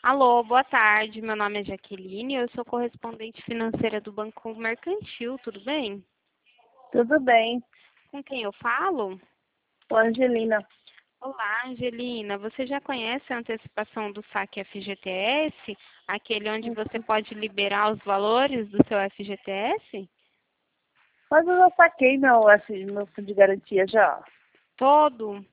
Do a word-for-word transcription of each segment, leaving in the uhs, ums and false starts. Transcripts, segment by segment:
Alô, boa tarde. Meu nome é Jaqueline, eu sou correspondente financeira do Banco Mercantil, tudo bem? Tudo bem. Com quem eu falo? Sou Angelina. Olá, Angelina. Você já conhece a antecipação do saque F G T S? Aquele onde você pode liberar os valores do seu F G T S? Mas eu já saquei meu, assim, meu fundo de garantia já. Todo?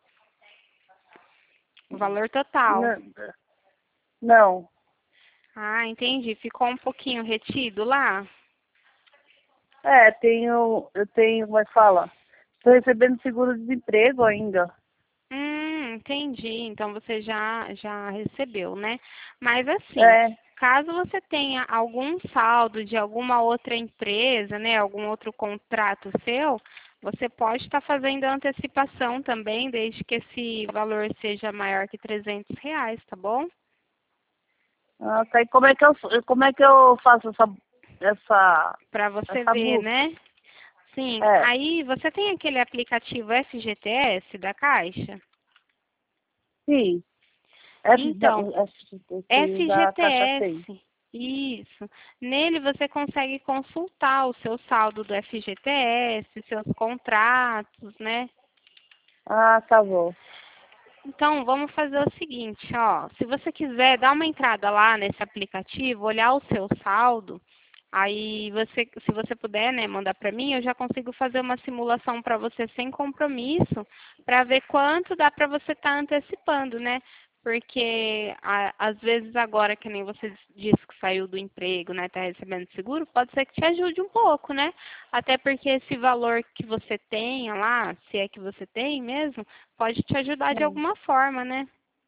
O valor total. Não. Não. Ah, entendi. Ficou um pouquinho retido lá? É, tenho, eu tenho, como é que fala? Estou recebendo seguro-desemprego ainda. Hum, entendi. Então você já, já recebeu, né? Mas assim, É. caso você tenha algum saldo de alguma outra empresa, né, algum outro contrato seu, você pode estar fazendo a antecipação também, desde que esse valor seja maior que trezentos reais, tá bom? Ah, tá. E como é que eu, como é que eu faço essa, essa, Para você essa ver, busca? né? Sim, É. aí você tem aquele aplicativo F G T S da Caixa? Sim. F, Então, não, F, da Caixa tem. F G T S, isso. Nele você consegue consultar o seu saldo do F G T S, seus contratos, né? Ah, tá bom. Então, vamos fazer o seguinte, ó. Se você quiser dar uma entrada lá nesse aplicativo, olhar o seu saldo, aí você, se você puder, né, mandar para mim, eu já consigo fazer uma simulação para você sem compromisso, para ver quanto dá para você estar antecipando, né? Porque a- às vezes agora, que nem você disse que saiu do emprego, né, tá recebendo seguro, pode ser que te ajude um pouco, né? Até porque esse valor que você tenha lá, se é que você tem mesmo, pode te ajudar de Hum. alguma forma, né?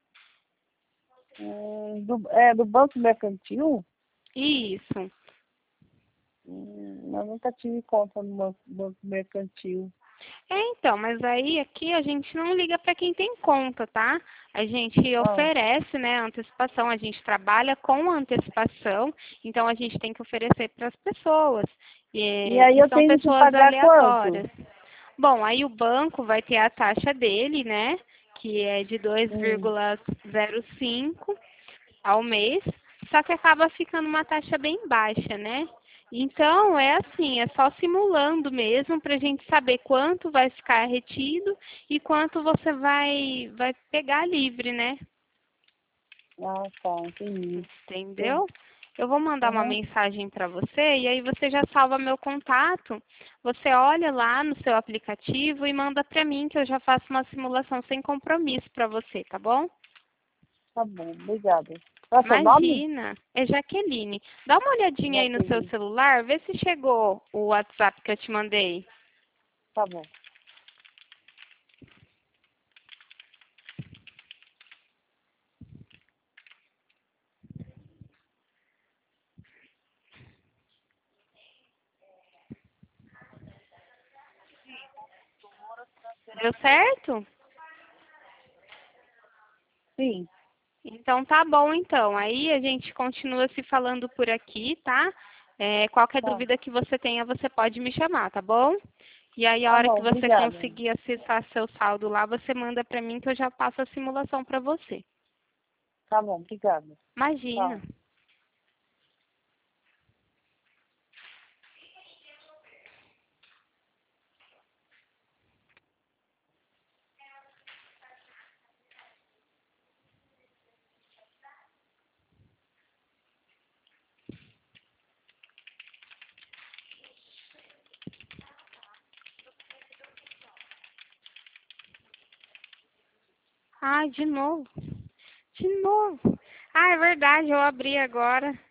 Hum, do, é, do Banco Mercantil? Isso. Hum, eu nunca tive conta no banco, banco mercantil. É, então, mas aí aqui a gente não liga para quem tem conta, tá? A gente Ah, oferece, né, a antecipação, a gente trabalha com antecipação, então a gente tem que oferecer para as pessoas. e E, aí e eu são tenho que pessoas pagar quanto? aleatórias. Bom, aí o banco vai ter a taxa dele, né, que é de dois Hum, vírgula zero cinco ao mês, só que acaba ficando uma taxa bem baixa, né? Então, é assim, é só simulando mesmo para a gente saber quanto vai ficar retido e quanto você vai, vai pegar livre, né? ah, tá, entendi. Sim. Entendeu? Eu vou mandar uma Uhum, mensagem para você e aí você já salva meu contato. Você olha lá no seu aplicativo e manda para mim que eu já faço uma simulação sem compromisso para você, tá bom? tá bom, obrigada. Qual é o seu nome? Imagina, é Jaqueline. Dá uma olhadinha aí no seu Jaqueline. celular, vê se chegou o WhatsApp que eu te mandei. Tá bom. Deu certo? Sim, Então tá bom então. Aí a gente continua se falando por aqui, tá? É, qualquer tá. dúvida que você tenha, você pode me chamar, tá bom? E aí a Tá hora bom, que você obrigada. conseguir acessar seu saldo lá, você manda pra mim que eu já passo a simulação pra você. Tá bom, obrigada. Imagina. Tchau. Ai, de novo. De novo. Ah, é verdade, eu abri agora.